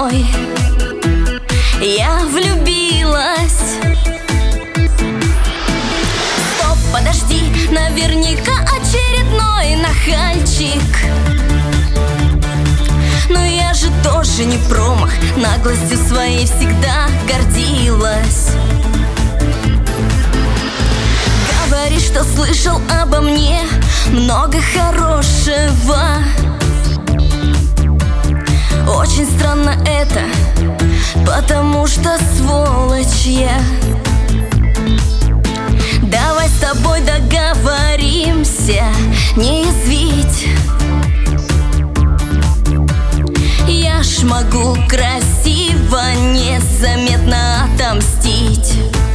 мной. Я влюбилась. Стоп, подожди, наверняка очередной нахальчик. Но я же тоже не промах, наглостью своей всегда гордилась. Говоришь, что слышал обо мне много хорошего. Очень странно это, потому что сволочь я. Давай с тобой договоримся не язвить. Я ж могу красиво, незаметно отомстить.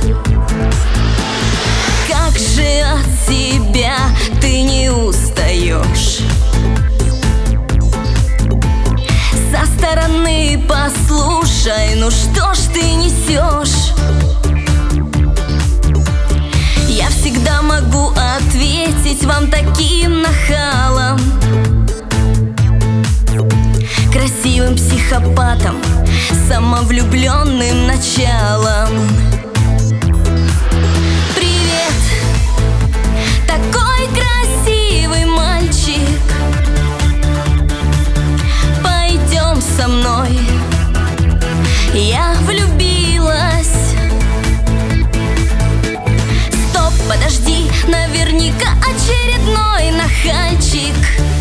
Как же от себя ты не устаешь? Со стороны послушай, ну что ж ты несешь? Я всегда могу ответить вам таким нахалом, красивым психопатом, самовлюбленным началом. Привет, такой красивый мальчик, пойдем со мной. Я влюбилась. Стоп, подожди, наверняка очередной нахальчик.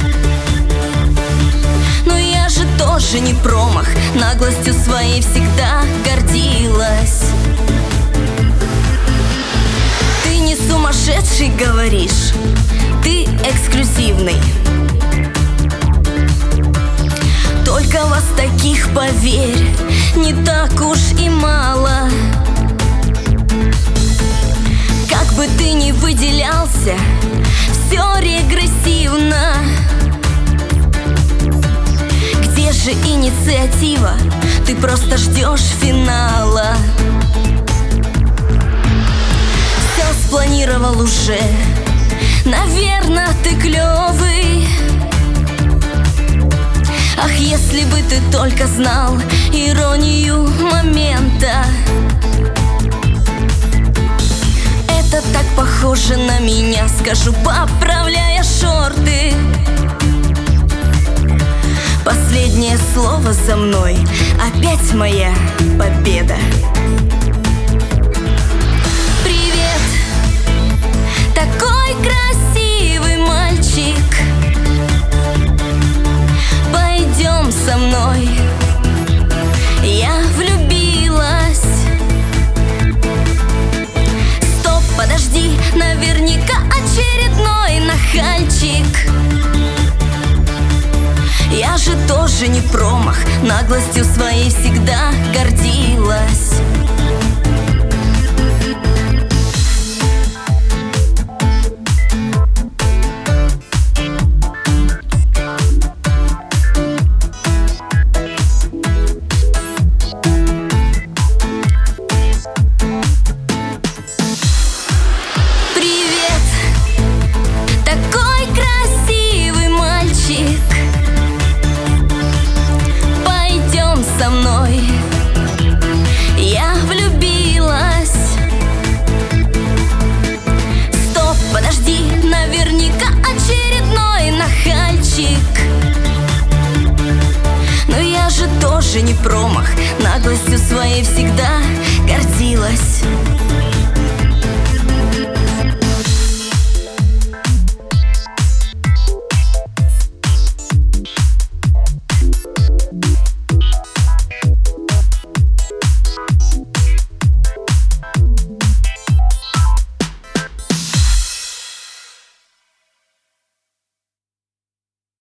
Но я же тоже не промах, наглостью своей всегда гордилась. Ты не сумасшедший, говоришь, ты эксклюзивный. Только вас таких, поверь, не так уж и мало. Как бы ты ни выделялся, все регрессивно. Где же инициатива? Ты просто ждешь финала. Все спланировал уже, наверно, ты клевый. Ах, если бы ты только знал иронию момента. Это так похоже на меня, скажу, поправляя шорты. Последнее слово за мной, опять моя победа. Привет, такой красивый мальчик, пойдем со мной. Я влюбилась. Стоп, подожди, наверняка очередной нахальчик. Я же тоже не промах, наглостью своей всегда гордилась. Привет, такой красивый мальчик, пойдем со мной. Я влюбилась. Стоп, подожди, наверняка очередной нахальчик. Но я же тоже не промах, наглостью своей всегда гордилась.